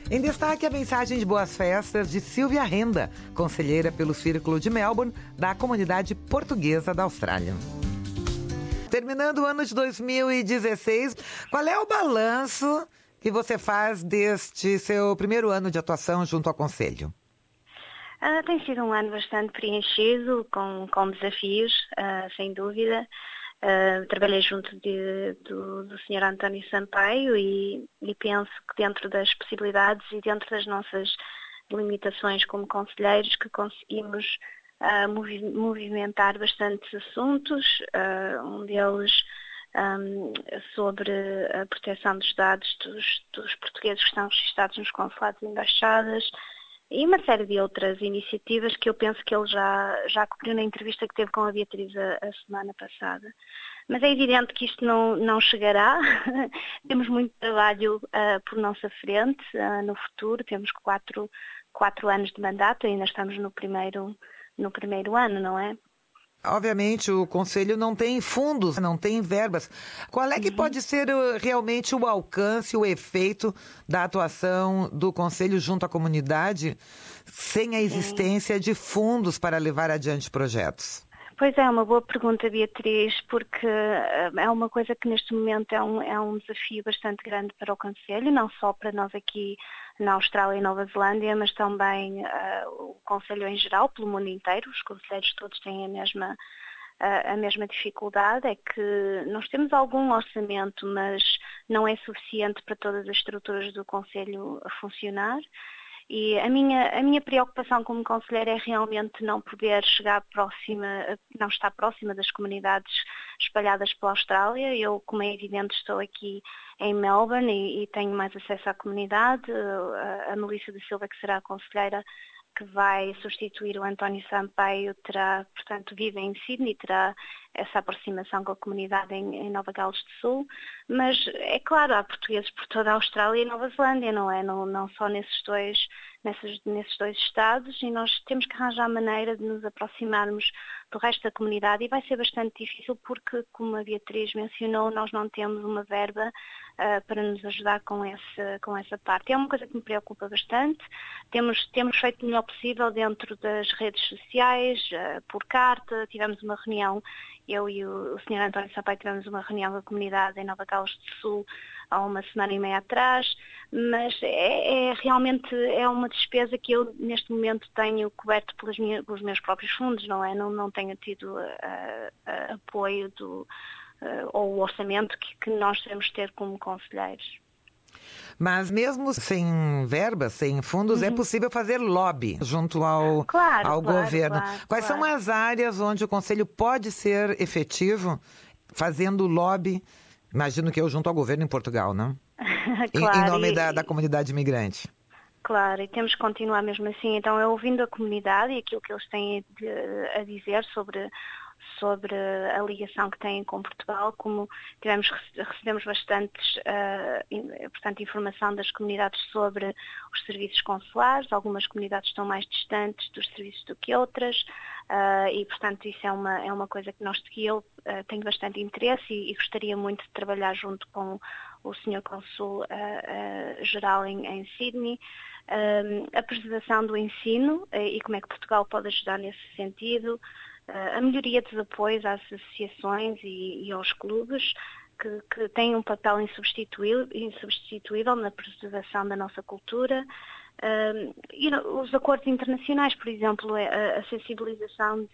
Em destaque, a mensagem de boas-festas de Silvia Renda, conselheira pelo Círculo de Melbourne, da comunidade portuguesa da Austrália. Terminando o ano de 2016, qual é o balanço que você faz deste seu primeiro ano de atuação junto ao Conselho? Tem sido um ano bastante preenchido, com desafios, sem dúvida. Trabalhei junto do Sr. António Sampaio e penso que dentro das possibilidades e dentro das nossas limitações como conselheiros que conseguimos movimentar bastantes assuntos, um deles sobre a proteção dos dados dos portugueses que estão registados nos consulados e embaixadas, e uma série de outras iniciativas que eu penso que ele já cobriu na entrevista que teve com a Beatriz a semana passada. Mas é evidente que isto não chegará. Temos muito trabalho por nossa frente no futuro. Temos quatro anos de mandato, ainda estamos no primeiro ano, não é? Obviamente, o Conselho não tem fundos, não tem verbas. Qual é que pode ser realmente o alcance, o efeito da atuação do Conselho junto à comunidade sem a existência de fundos para levar adiante projetos? Pois é uma boa pergunta, Beatriz, porque é uma coisa que neste momento é um desafio bastante grande para o Conselho, não só para nós aqui na Austrália e Nova Zelândia, mas também o Conselho em geral, pelo mundo inteiro. Os conselheiros todos têm a mesma dificuldade, é que nós temos algum orçamento, mas não é suficiente para todas as estruturas do Conselho a funcionar. E a minha preocupação como conselheira é realmente não poder não estar próxima das comunidades espalhadas pela Austrália. Eu, como é evidente, estou aqui em Melbourne e tenho mais acesso à comunidade. A Melissa da Silva, que será a conselheira que vai substituir o António Sampaio, vive em Sydney, terá essa aproximação com a comunidade em Nova Gales do Sul, mas é claro, há portugueses por toda a Austrália e Nova Zelândia, não é? Não só nesses dois estados, e nós temos que arranjar maneira de nos aproximarmos do resto da comunidade e vai ser bastante difícil porque, como a Beatriz mencionou, nós não temos uma verba para nos ajudar com essa parte. É uma coisa que me preocupa bastante. Temos feito o melhor possível dentro das redes sociais, por carta. Tivemos uma reunião, eu e o Sr. António Sampaio tivemos uma reunião com a comunidade em Nova Gales do Sul há uma semana e meia atrás, mas realmente é uma despesa que eu neste momento tenho coberto pelos meus próprios fundos, não é? Não tenho tido apoio ou o orçamento que nós devemos ter como conselheiros. Mas mesmo sem verbas, sem fundos, é possível fazer lobby junto ao governo. Quais são as áreas onde o Conselho pode ser efetivo fazendo lobby? Imagino que eu junto ao governo em Portugal, não? Claro, em nome da comunidade imigrante. Claro, e temos que continuar mesmo assim. Então, eu ouvindo a comunidade e aquilo que eles têm a dizer sobre a ligação que têm com Portugal, como recebemos bastantes informação das comunidades sobre os serviços consulares. Algumas comunidades estão mais distantes dos serviços do que outras, e portanto isso é uma coisa que eu tenho bastante interesse e gostaria muito de trabalhar junto com o Sr. Cônsul geral em Sydney. A preservação do ensino e como é que Portugal pode ajudar nesse sentido. A melhoria dos apoios às associações e aos clubes que têm um papel insubstituível na preservação da nossa cultura. Os acordos internacionais, por exemplo, a sensibilização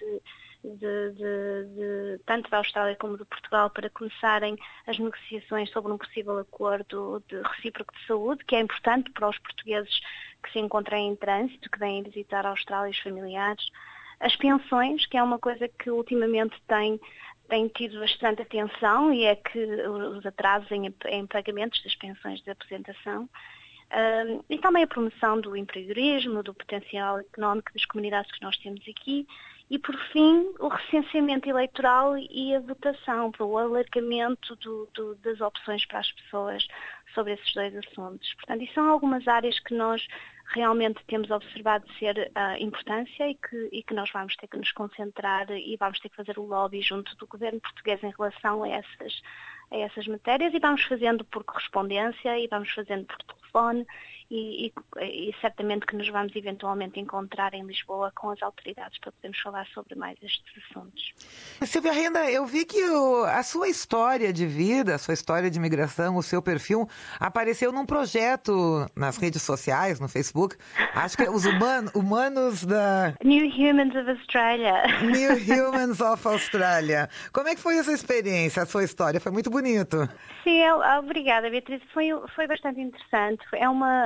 tanto da Austrália como de Portugal para começarem as negociações sobre um possível acordo de recíproco de saúde, que é importante para os portugueses que se encontram em trânsito, que vêm visitar a Austrália e os familiares. As pensões, que é uma coisa que ultimamente tem tido bastante atenção, e é que os atrasos em pagamentos das pensões de aposentação. E também a promoção do empreendedorismo, do potencial económico das comunidades que nós temos aqui. E, por fim, o recenseamento eleitoral e a votação, para o alargamento das opções para as pessoas sobre esses dois assuntos. Portanto, isso são algumas áreas que nós realmente temos observado ser importância e que nós vamos ter que nos concentrar e vamos ter que fazer o lobby junto do governo português em relação a essas matérias, e vamos fazendo por correspondência e vamos fazendo por telefone e certamente que nos vamos eventualmente encontrar em Lisboa com as autoridades para podermos falar sobre mais estes assuntos. Silvia Renda, eu vi que a sua história de vida, a sua história de imigração, o seu perfil apareceu num projeto nas redes sociais, no Facebook, acho que é os humanos da... New Humans of Australia. New Humans of Australia. Como é que foi essa experiência, a sua história? Foi muito bonito. Sim, obrigada, Beatriz. Foi bastante interessante. É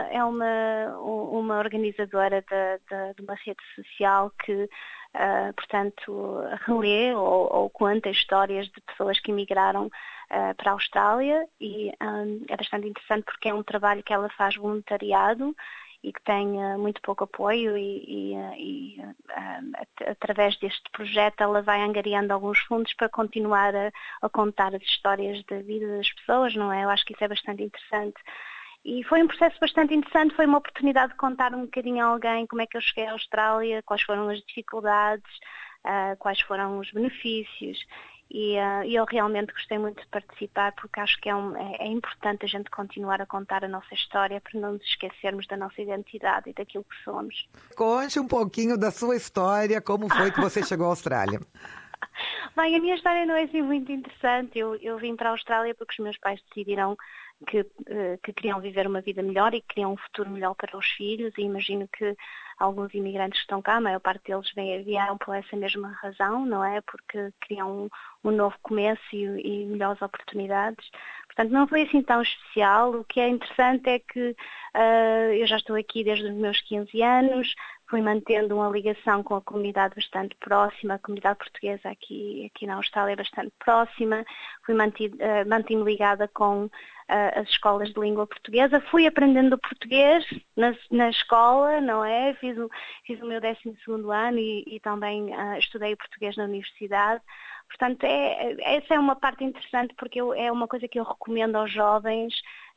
uma organizadora de uma rede social que, portanto, relê ou conta histórias de pessoas que emigraram para a Austrália, e é bastante interessante porque é um trabalho que ela faz voluntariado e que tem muito pouco apoio e através deste projeto ela vai angariando alguns fundos para continuar a contar as histórias da vida das pessoas, não é? Eu acho que isso é bastante interessante. E foi um processo bastante interessante, foi uma oportunidade de contar um bocadinho a alguém como é que eu cheguei à Austrália, quais foram as dificuldades, quais foram os benefícios. E eu realmente gostei muito de participar porque acho que é importante a gente continuar a contar a nossa história para não nos esquecermos da nossa identidade e daquilo que somos. Conte um pouquinho da sua história, como foi que você chegou à Austrália? Bem, a minha história não é assim muito interessante. Eu vim para a Austrália porque os meus pais decidiram que queriam viver uma vida melhor e que queriam um futuro melhor para os filhos, e imagino que alguns imigrantes que estão cá, a maior parte deles vieram por essa mesma razão, não é? Porque queriam um novo começo e melhores oportunidades. Portanto, não foi assim tão especial. O que é interessante é que eu já estou aqui desde os meus 15 anos, fui mantendo uma ligação com a comunidade bastante próxima, a comunidade portuguesa aqui na Austrália é bastante próxima, mantive-me ligada com as escolas de língua portuguesa, fui aprendendo português na escola, não é? Fiz o meu 12º ano e também estudei português na universidade. Portanto, essa é uma parte interessante porque é uma coisa que eu recomendo aos jovens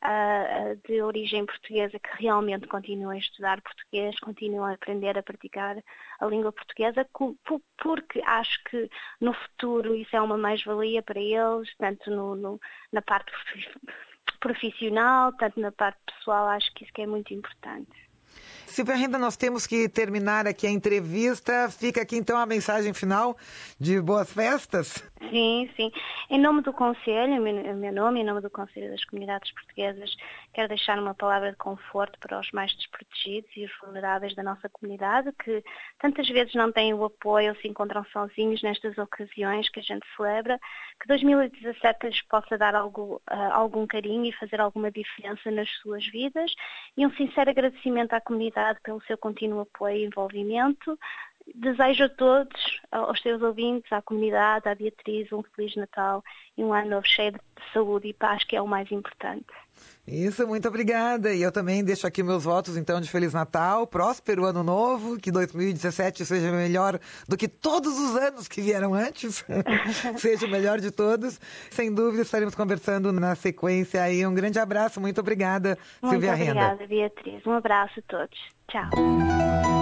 de origem portuguesa que realmente continuem a estudar português, continuem a aprender a praticar a língua portuguesa, porque acho que no futuro isso é uma mais-valia para eles, tanto na parte profissional, tanto na parte pessoal, acho que isso que é muito importante. Silvia Renda, nós temos que terminar aqui a entrevista. Fica aqui então a mensagem final de boas festas. Sim. Em nome do Conselho, em meu nome, em nome do Conselho das Comunidades Portuguesas, quero deixar uma palavra de conforto para os mais desprotegidos e os vulneráveis da nossa comunidade, que tantas vezes não têm o apoio ou se encontram sozinhos nestas ocasiões que a gente celebra, que 2017 lhes possa dar algum carinho e fazer alguma diferença nas suas vidas, e um sincero agradecimento à comunidade pelo seu contínuo apoio e envolvimento. Desejo a todos, aos seus ouvintes, à comunidade, à Beatriz, um Feliz Natal e um ano novo cheio de saúde e paz, que é o mais importante. Isso, muito obrigada. E eu também deixo aqui meus votos, então, de Feliz Natal, próspero Ano Novo, que 2017 seja melhor do que todos os anos que vieram antes, seja o melhor de todos. Sem dúvida, estaremos conversando na sequência aí. Um grande abraço, muito obrigada, Silvia Renda. Muito obrigada, Beatriz. Um abraço a todos. Tchau.